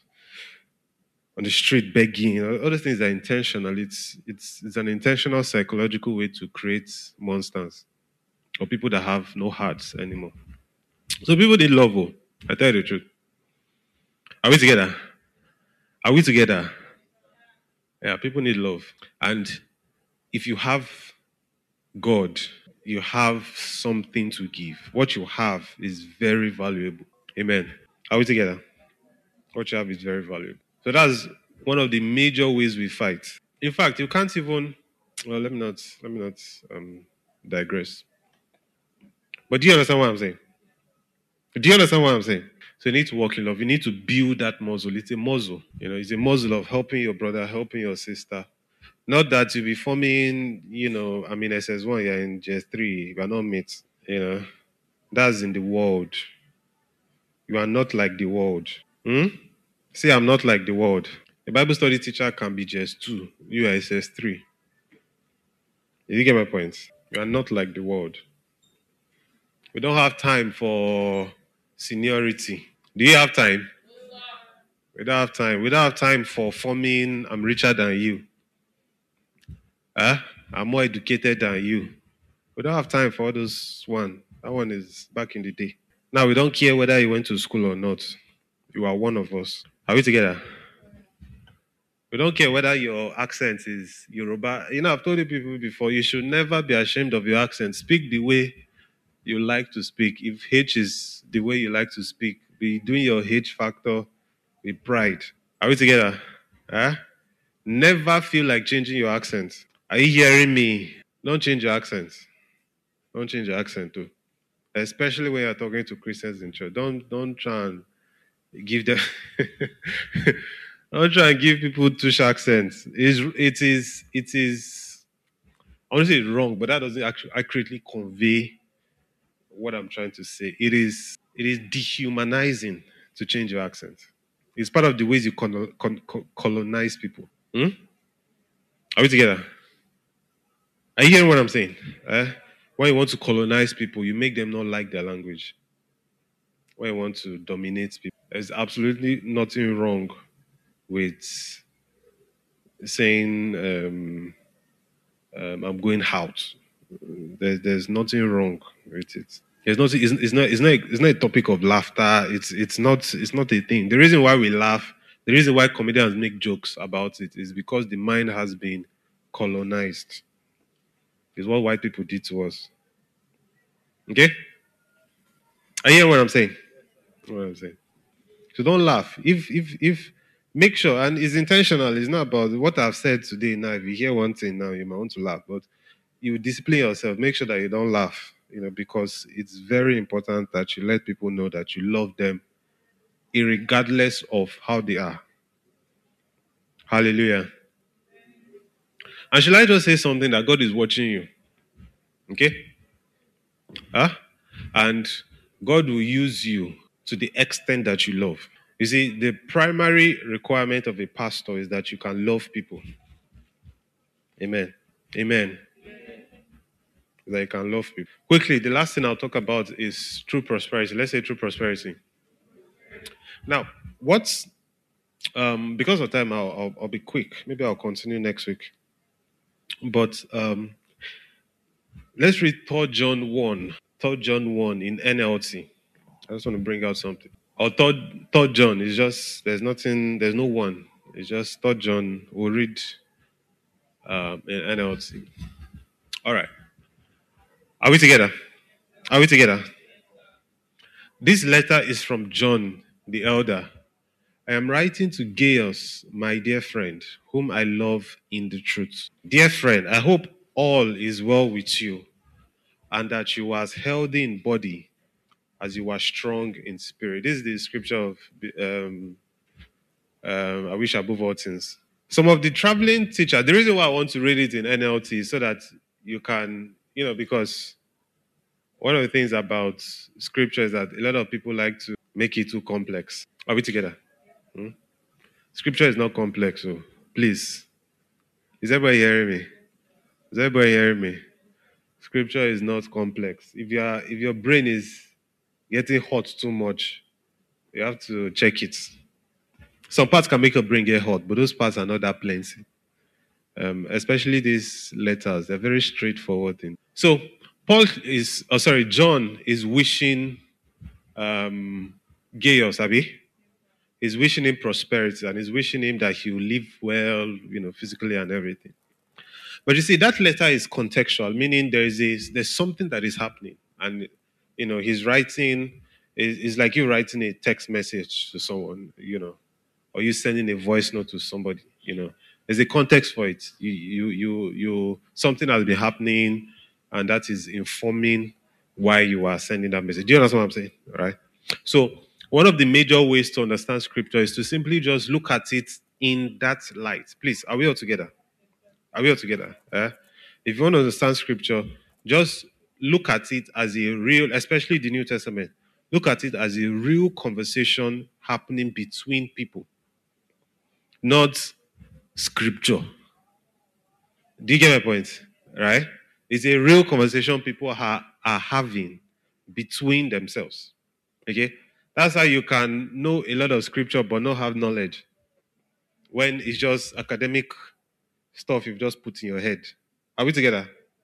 Speaker 1: on the street begging, you know, all those things are intentional. It's it's it's an intentional psychological way to create monsters or people that have no hearts anymore. So people need love. Oh, I tell you the truth. Are we together? Are we together? Yeah, people need love. And if you have God, you have something to give. What you have is very valuable. Amen. Are we together? What you have is very valuable. So that's one of the major ways we fight. In fact, you can't even. Well, let me not. Let me not um, digress. But do you understand what I'm saying? Do you understand what I'm saying? So you need to walk in love. You need to build that muscle. It's a muscle. You know, it's a muscle of helping your brother, helping your sister. Not that you be forming, you know, I mean, S S one, you're in J S three, you are not mates. You know, that's in the world. You are not like the world. Hmm? See, I'm not like the world. A Bible study teacher can be J S two, you are S S three. Did you get my point? You are not like the world. We don't have time for seniority. Do you have time? We don't have time. We don't have time for forming, I'm richer than you. Huh? I'm more educated than you. We don't have time for all those one. That one is back in the day. Now we don't care whether you went to school or not. You are one of us. Are we together? We don't care whether your accent is Yoruba. You know, I've told you people before, you should never be ashamed of your accent. Speak the way you like to speak. If H is the way you like to speak, be doing your H factor with pride. Are we together? Huh? Never feel like changing your accent. Are you hearing me? Don't change your accent. Don't change your accent too. Especially when you're talking to Christians in church. Don't don't try and give them don't try and give people tush accents. It's, it is it is honestly it's wrong, but that doesn't actually accurately convey what I'm trying to say. It is it is dehumanizing to change your accent. It's part of the ways you con- con- con- colonize people. Hmm? Are we together? Are you hearing what I'm saying? Eh? When you want to colonize people, you make them not like their language. When you want to dominate people, there's absolutely nothing wrong with saying um, um, I'm going out. There's there's nothing wrong with it. There's nothing. It's, it's not. It's not. It's not a topic of laughter. It's it's not. It's not a thing. The reason why we laugh, the reason why comedians make jokes about it, is because the mind has been colonized. It's what white people did to us. Okay? Are you hearing what I'm saying? What I'm saying. So don't laugh. If if if make sure, and it's intentional. It's not about what I've said today. Now, if you hear one thing now, you might want to laugh, but you discipline yourself. Make sure that you don't laugh. You know, because it's very important that you let people know that you love them, regardless of how they are. Hallelujah. And should I just say something that God is watching you? Okay? Huh? And God will use you to the extent that you love. You see, the primary requirement of a pastor is that you can love people. Amen. Amen. That you can love people. Quickly, the last thing I'll talk about is true prosperity. Let's say true prosperity. Now, what's um because of time, I'll, I'll I'll be quick. Maybe I'll continue next week. But um let's read Third John one. Third John one in N L T. I just want to bring out something. Or third third John is just there's nothing, there's no one. It's just Third John. We'll read um in N L T. All right. Are we together? Are we together? This letter is from John the elder. I am writing to Gaius, my dear friend, whom I love in the truth. Dear friend, I hope all is well with you and that you are as healthy in body as you are strong in spirit. This is the scripture of, um, um, I wish above all things. Some of the traveling teachers, the reason why I want to read it in N L T is so that you can, you know, because One of the things about scripture is that a lot of people like to make it too complex. Are we together? Hmm? Scripture is not complex, so please. Is everybody hearing me? Is everybody hearing me? Scripture is not complex. If you are, if your brain is getting hot too much, you have to check it. Some parts can make your brain get hot, but those parts are not that plenty. Um, especially these letters, they're very straightforward things. So Paul is, oh sorry, John is wishing um, Gaius, Abi, he's wishing him prosperity and he's wishing him that he will live well, you know, physically and everything. But you see, that letter is contextual, meaning there is a, there's something that is happening, and you know, he's writing. It's like you writing a text message to someone, you know, or you sending a voice note to somebody, you know. There's a context for it. You, you, you, you. Something has been happening, and that is informing why you are sending that message. Do you understand what I'm saying? All right. So one of the major ways to understand scripture is to simply just look at it in that light. Please, are we all together? Are we all together? Eh? If you want to understand scripture, just look at it as a real, especially the New Testament, look at it as a real conversation happening between people, not scripture. Do you get my point? Right? It's a real conversation people are, are having between themselves. Okay? That's how you can know a lot of scripture but not have knowledge. When it's just academic stuff you've just put in your head. Are we together?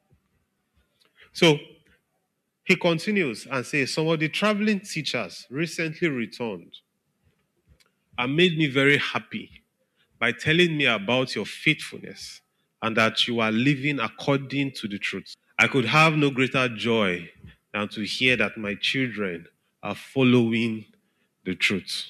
Speaker 1: So he continues and says, some of the traveling teachers recently returned and made me very happy by telling me about your faithfulness and that you are living according to the truth. I could have no greater joy than to hear that my children are following the truth.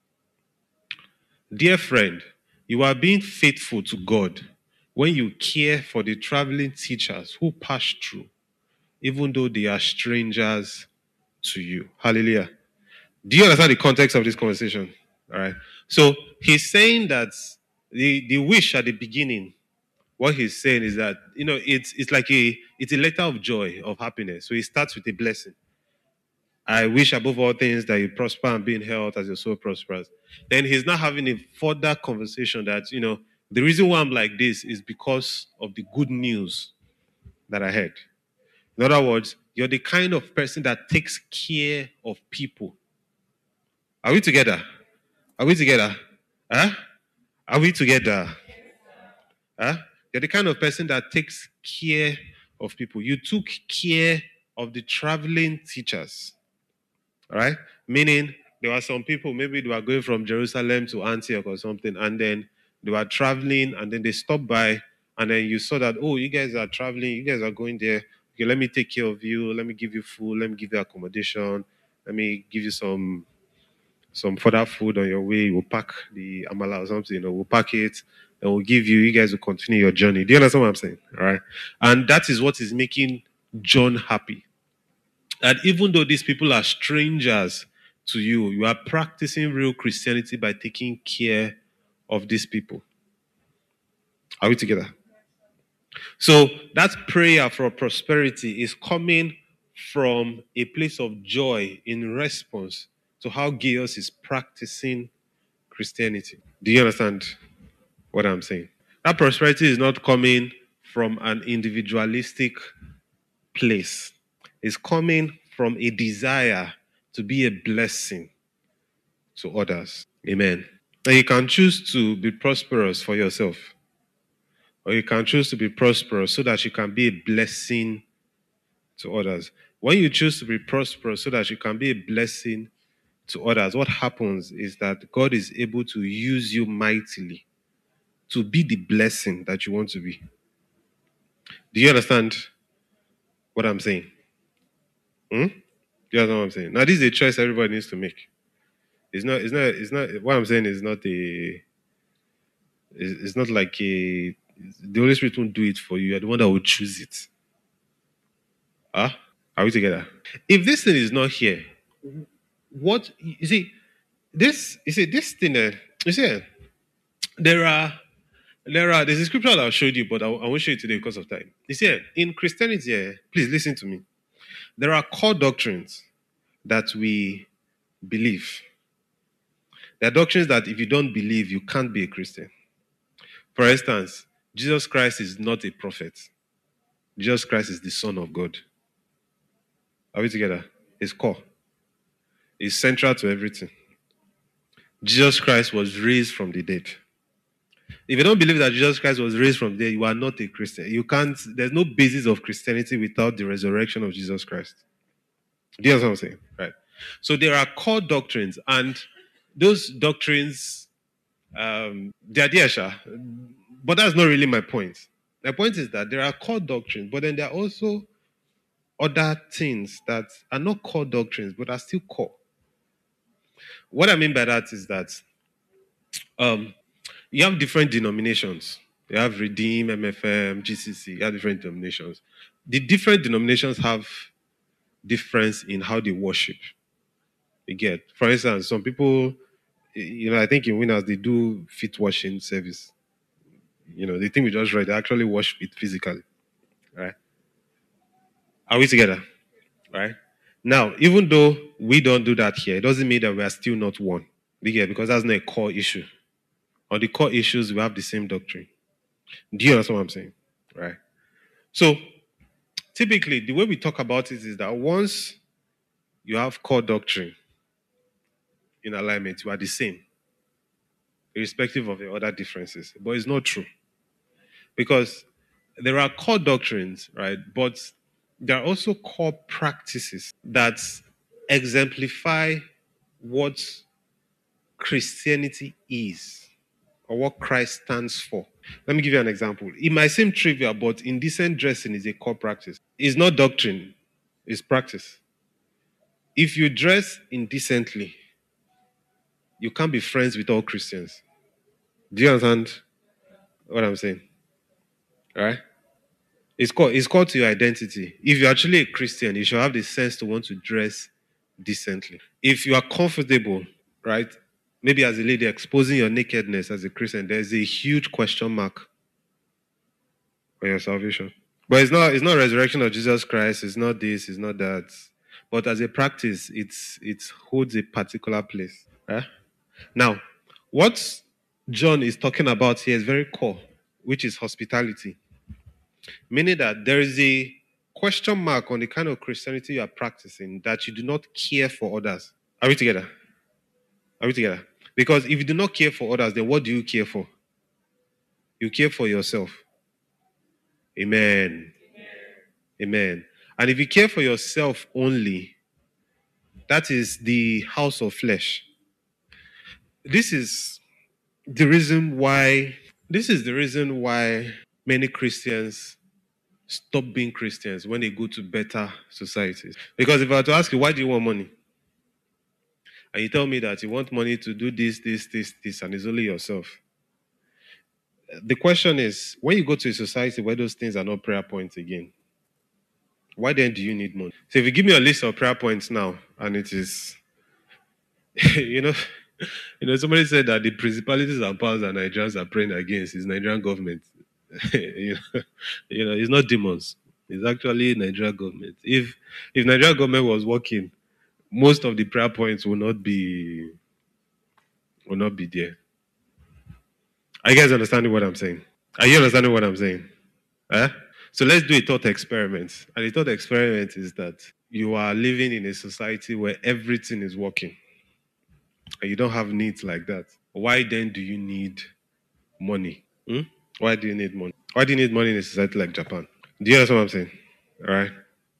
Speaker 1: Dear friend, you are being faithful to God when you care for the traveling teachers who pass through, even though they are strangers to you. Hallelujah. Do you understand the context of this conversation? All right. So he's saying that the, the wish at the beginning, what he's saying is that, you know, it's it's like a it's a letter of joy, of happiness. So he starts with a blessing. I wish above all things that you prosper and be in health as your soul prospers. Then he's not having a further conversation that, you know, the reason why I'm like this is because of the good news that I heard. In other words, you're the kind of person that takes care of people. Are we together? Are we together? Huh? Are we together? Huh? You're the kind of person that takes care of people. You took care of the traveling teachers. All right? Meaning, there were some people, maybe they were going from Jerusalem to Antioch or something, and then they were traveling, and then they stopped by, and then you saw that, oh, you guys are traveling, you guys are going there. Okay, let me take care of you. Let me give you food. Let me give you accommodation. Let me give you some some further food on your way. We'll pack the amala or something, you know, we'll pack it and we'll give you, you guys will continue your journey. Do you understand what I'm saying? All right. And that is what is making John happy. That even though these people are strangers to you, you are practicing real Christianity by taking care of these people. Are we together? So that prayer for prosperity is coming from a place of joy in response to how Gaius is practicing Christianity. Do you understand what I'm saying? That prosperity is not coming from an individualistic place. It's coming from a desire to be a blessing to others. Amen. And you can choose to be prosperous for yourself, or you can choose to be prosperous so that you can be a blessing to others. When you choose to be prosperous so that you can be a blessing to others, what happens is that God is able to use you mightily to be the blessing that you want to be. Do you understand what I'm saying? Hmm? Do you understand what I'm saying? Now, this is a choice everybody needs to make. It's not, it's not, it's not, what I'm saying is not a, it's, it's not like a, the Holy Spirit won't do it for you. You're the one that will choose it. Huh? Are we together? If this thing is not here, what, you see, this, you see, this thing, uh, you see, there are, there are, there's a scripture that I'll show you, but I, I won't show you today because of time. You see, in Christianity, uh, please listen to me. There are core doctrines that we believe. There are doctrines that if you don't believe, you can't be a Christian. For instance, Jesus Christ is not a prophet. Jesus Christ is the Son of God. Are we together? It's core. It's central to everything. Jesus Christ was raised from the dead. If you don't believe that Jesus Christ was raised from the dead, you are not a Christian. You can't, there's no basis of Christianity without the resurrection of Jesus Christ. Do you understand what I'm saying? Right. So there are core doctrines, and those doctrines, um, they're there, sure, but that's not really my point. My point is that there are core doctrines, but then there are also other things that are not core doctrines, but are still core. What I mean by that is that um, you have different denominations. You have Redeem, M F M, G C C, you have different denominations. The different denominations have difference in how they worship. You get, for instance, some people, you know, I think in Winners, they do feet washing service. You know, they think we just read, they actually wash feet physically. Right? Are we together? Right? Now, even though we don't do that here, it doesn't mean that we are still not one. You get, because that's not a core issue. On the core issues, we have the same doctrine. Do you understand what I'm saying? Right? So, typically, the way we talk about it is that once you have core doctrine in alignment, you are the same, irrespective of the other differences. But it's not true. Because there are core doctrines, right? But there are also core practices that exemplify what Christianity is or what Christ stands for. Let me give you an example. It might seem trivial, but indecent dressing is a core practice. It's not doctrine, it's practice. If you dress indecently, you can't be friends with all Christians. Do you understand what I'm saying? All right? It's called, it's called to your identity. If you're actually a Christian, you should have the sense to want to dress decently. If you are comfortable, right, maybe as a lady exposing your nakedness as a Christian, there's a huge question mark for your salvation. But it's not it's not resurrection of Jesus Christ, it's not this, it's not that. But as a practice, it's it holds a particular place. Right? Now, what John is talking about here is very core, which is hospitality. Meaning that there is a question mark on the kind of Christianity you are practicing, that you do not care for others. Are we together? Are we together? Because if you do not care for others, then what do you care for? You care for yourself. Amen. Amen. And if you care for yourself only, that is the house of flesh. This is the reason why, this is the reason why many Christians stop being Christians when they go to better societies. Because if I were to ask you, why do you want money? And you tell me that you want money to do this, this, this, this, and it's only yourself. The question is, when you go to a society where those things are not prayer points again, why then do you need money? So if you give me a list of prayer points now, and it is, you know, you know, somebody said that the principalities and powers that Nigerians are praying against is Nigerian government. you know, you know, it's not demons. It's actually Nigerian government. If if Nigerian government was working, most of the prayer points will not be will not be there. Are you guys understanding what I'm saying? Are you understanding what I'm saying? Eh? So let's do a thought experiment. And the thought experiment is that you are living in a society where everything is working and you don't have needs like that. Why then do you need money? Hmm? Why do you need money? Why do you need money in a society like Japan? Do you understand what I'm saying? All right.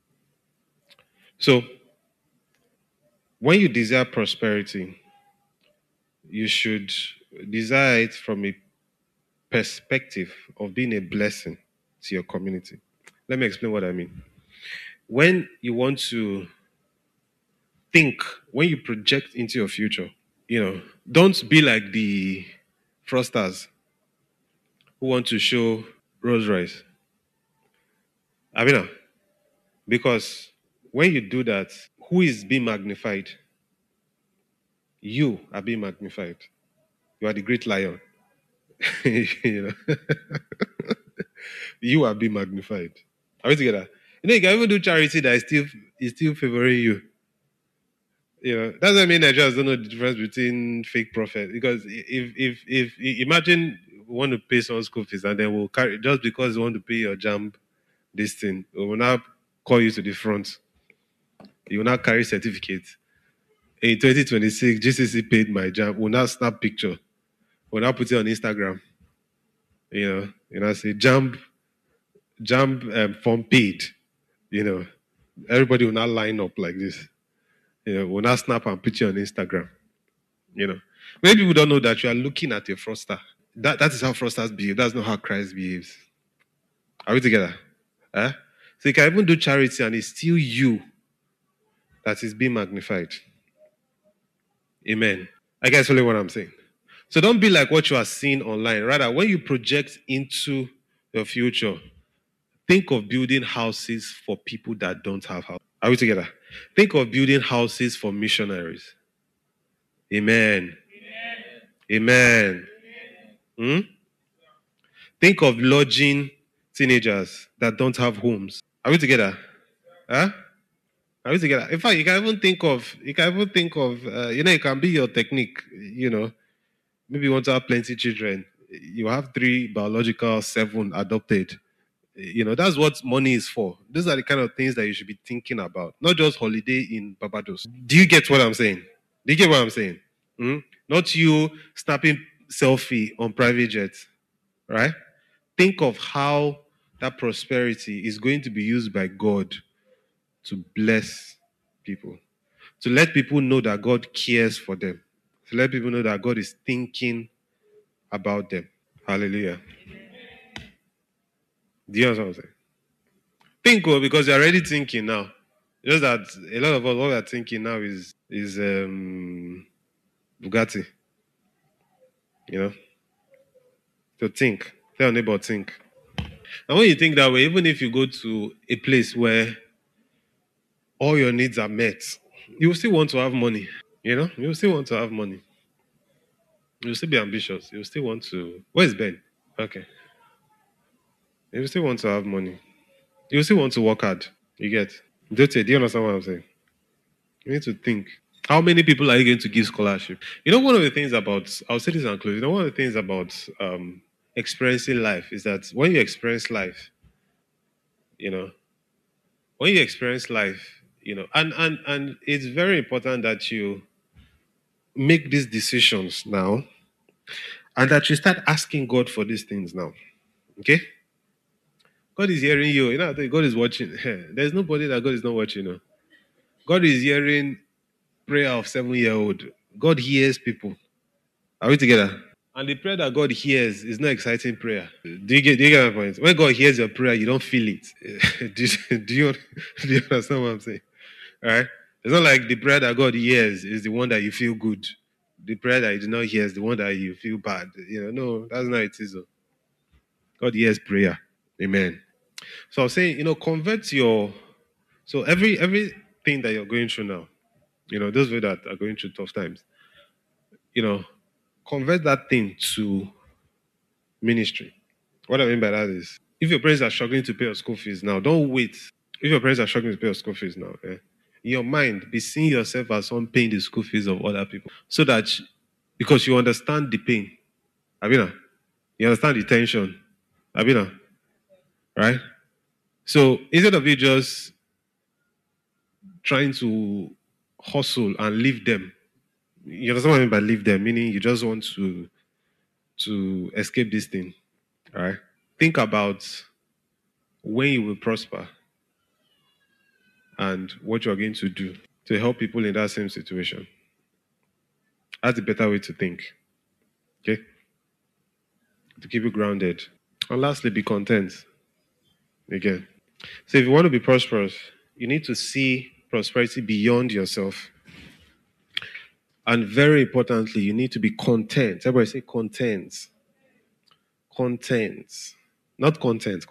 Speaker 1: So, when you desire prosperity, you should desire it from a perspective of being a blessing to your community. Let me explain what I mean. When you want to think, when you project into your future, you know, don't be like the fraudsters who want to show Rolls Royce. I mean, because when you do that, who is being magnified? You are being magnified. You are the great lion. you know, you are being magnified. Are we together? You know, you can even do charity that is still is still favoring you. You know, that's what I mean. Nigerians don't know the difference between fake prophet. Because if if if, if imagine you want to pay someone school fees and then we'll carry just because you want to pay your jam this thing, we will now call you to the front. You will now carry certificates. In twenty twenty-six, G C C paid my jam. We'll now snap picture. We'll now put it on Instagram. You know, you know, say jam jam um, form paid. You know, everybody will now line up like this. You know, we'll now snap and put you on Instagram. You know, many people don't know that you are looking at a fraudster. That that is how fraudsters behave. That's not how Christ behaves. Are we together? Huh? So you can even do charity and it's still you that is being magnified. Amen. I guess only what I'm saying. So don't be like what you are seeing online. Rather, when you project into your future, think of building houses for people that don't have houses. Are we together? Think of building houses for missionaries. Amen. Amen. Amen. Hmm? Think of lodging teenagers that don't have homes. Are we together? Huh? Are we together? In fact, you can even think of, you can even think of, uh, you know, it can be your technique, you know. Maybe you want to have plenty of children. You have three biological, seven adopted. You know, that's what money is for. These are the kind of things that you should be thinking about, not just holiday in Barbados. Do you get what I'm saying? Do you get what I'm saying? Hmm? Not you snapping selfie on private jets, right? Think of how that prosperity is going to be used by God to bless people, to let people know that God cares for them, to let people know that God is thinking about them. Hallelujah. Do you understand what I'm saying? Think, oh, because you're already thinking now. Just that a lot of us, what we're thinking now is is um, Bugatti. You know? So think. Tell your neighbor, think. And when you think that way, even if you go to a place where all your needs are met, you will still want to have money. You know? You will still want to have money. You will still be ambitious. You will still want to. Where's Ben? Okay. You will still want to have money. You will still want to work hard. You get? Dote, do you understand what I'm saying? You need to think. How many people are you going to give scholarship? You know, one of the things about, I'll say this and close. You know, one of the things about um, experiencing life is that when you experience life, you know, when you experience life, you know, and, and, and it's very important that you make these decisions now and that you start asking God for these things now. Okay? God is hearing you. You know, God is watching. There's nobody that God is not watching. You know? God is hearing prayer of seven-year-old. God hears people. Are we together? And the prayer that God hears is not exciting prayer. Do you get, do you get my point? When God hears your prayer, you don't feel it. do, you, do, you, do you understand what I'm saying? All right? It's not like the prayer that God hears is the one that you feel good. The prayer that you do not hear is the one that you feel bad. You know, no, that's not it is. God hears prayer. Amen. So I was saying, you know, convert your, so every everything that you're going through now, you know, those of you that are going through tough times, you know, convert that thing to ministry. What I mean by that is, if your parents are struggling to pay your school fees now, don't wait. If your parents are struggling to pay your school fees now, eh, in your mind, be seeing yourself as someone paying the school fees of other people. So that, because you understand the pain. Abina, you understand the tension. Abina, right? So instead of you just trying to hustle and leave them, you understand what I mean by leave them, meaning you just want to to escape this thing, all right? Think about when you will prosper and what you're going to do to help people in that same situation. That's a better way to think, okay? To keep you grounded. And lastly, be content. Again. So if you want to be prosperous, you need to see prosperity beyond yourself. And very importantly, you need to be content. Everybody say content. Content. Not content.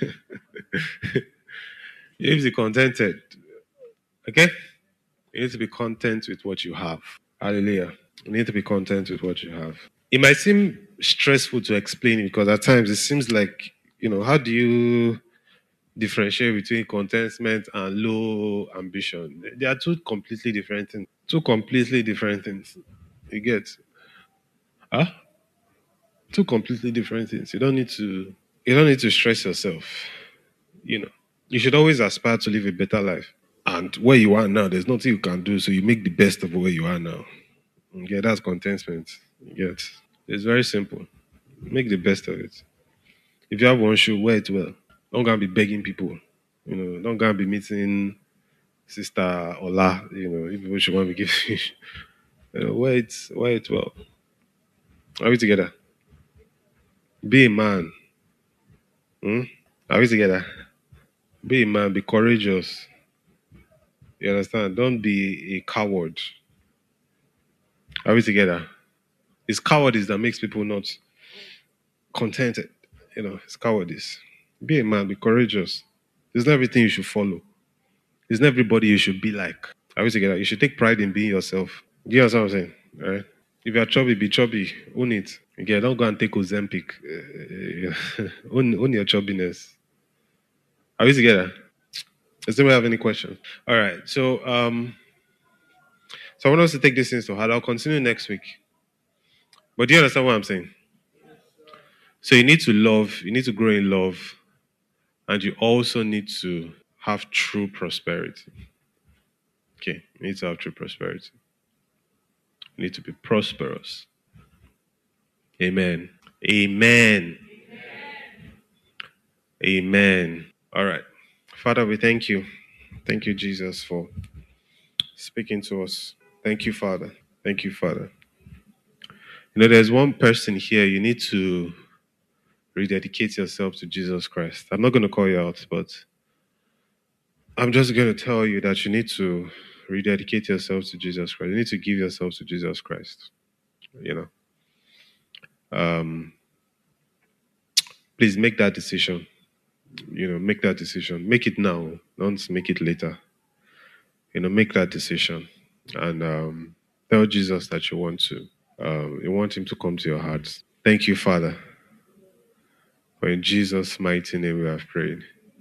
Speaker 1: You need to be contented. Okay? You need to be content with what you have. Hallelujah. You need to be content with what you have. It might seem stressful to explain it because at times it seems like, you know, how do you differentiate between contentment and low ambition. They are two completely different things. Two completely different things. You get? Huh? Two completely different things. You don't need to. You don't need to stress yourself. You know. You should always aspire to live a better life. And where you are now, there's nothing you can do. So you make the best of where you are now. Yeah, that's contentment. You get? It's very simple. Make the best of it. If you have one shoe, wear it well. Don't go and be begging people. You know, don't go and be meeting Sister Ola. You know, if people should want to give you, you know, wear it, wear it well. Are we together? Be a man. Hmm? Are we together? Be a man. Be courageous. You understand? Don't be a coward. Are we together? It's cowardice that makes people not contented. You know, it's cowardice. Be a man. Be courageous. It's not everything you should follow. It's not everybody you should be like. Are we together? You should take pride in being yourself. Do you understand what I'm saying? All right. If you're chubby, be chubby. Own it. Okay, don't go and take Ozempic. Uh, own, own your chubbiness. Are we together? Does anyone have any questions? All right. So, um, so I want us to take this things to heart. I'll continue next week. But do you understand what I'm saying? So you need to love. You need to grow in love, and you also need to have true prosperity. Okay, you need to have true prosperity. You need to be prosperous. Amen. Amen. Amen. All right. Father, we thank you. Thank you, Jesus, for speaking to us. Thank you, Father. Thank you, Father. You know, there's one person here, you need to rededicate yourself to Jesus Christ. I'm not going to call you out, but I'm just going to tell you that you need to rededicate yourself to Jesus Christ. You need to give yourself to Jesus Christ. You know, um, please make that decision. You know, make that decision. Make it now. Don't make it later. You know, make that decision and um, tell Jesus that you want to. Um, you want him to come to your heart. Thank you, Father. For in Jesus' mighty name we have prayed.